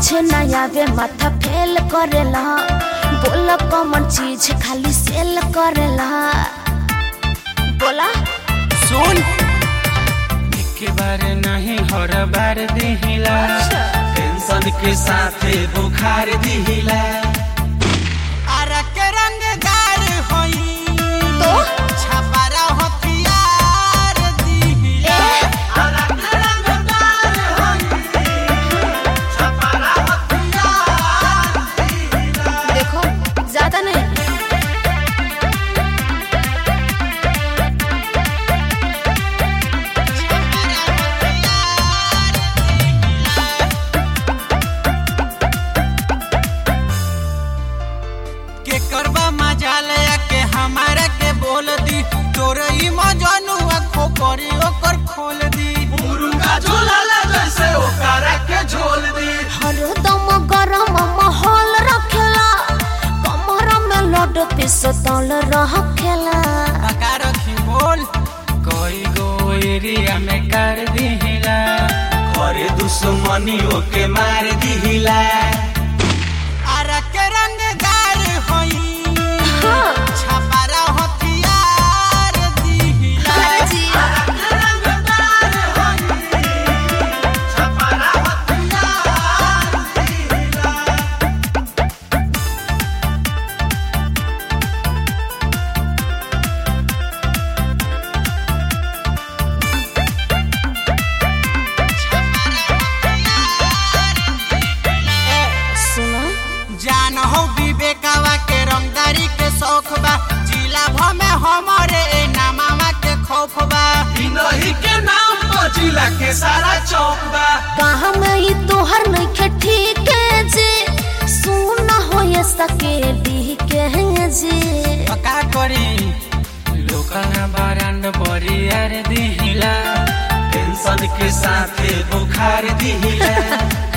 समझ ना आवे माथा फेल करेला बोला कौन चीज खाली सेल करेला बोला सुन एक बार नहीं हर बार दिहिला टेंशन के साथ बुखार दिहिला आरा के रंगदार होई तो छपारा हथियार दिहिला आरा के रंगदार होई छपारा हथियार दिहिला देखो ज्यादा नहीं के करबा मजालया के हमारा के बोल दी तोर ई मजनुआ खो करी ओकर खोल दी मुरुंगा झोलाला जैसे ओकरा के झोल दी हरदम गरम माहौल रखेला कमर में लोड पिस्तौल रखेला पका रखी बोल कोई गो एरिया में कर दिहिला करे दुश्मनियों के मार दिहिला आरा के रंगदार होई हाँ। छपारा हथियार दिहिला अरे जी सुनो जान हो विवेकवा के रंगदारी के शौक बा जिला भ में हमारे नामावा के खौफ बा इनही के नाम पर जिला के सारा चौक बा कहाँ में ही तोहर नहीं के ठीक है जी सुन हो ये सके दी के जी का करी लोकना बारंड बरियार दिहिला टेंशन के साथ बुखार दिहिला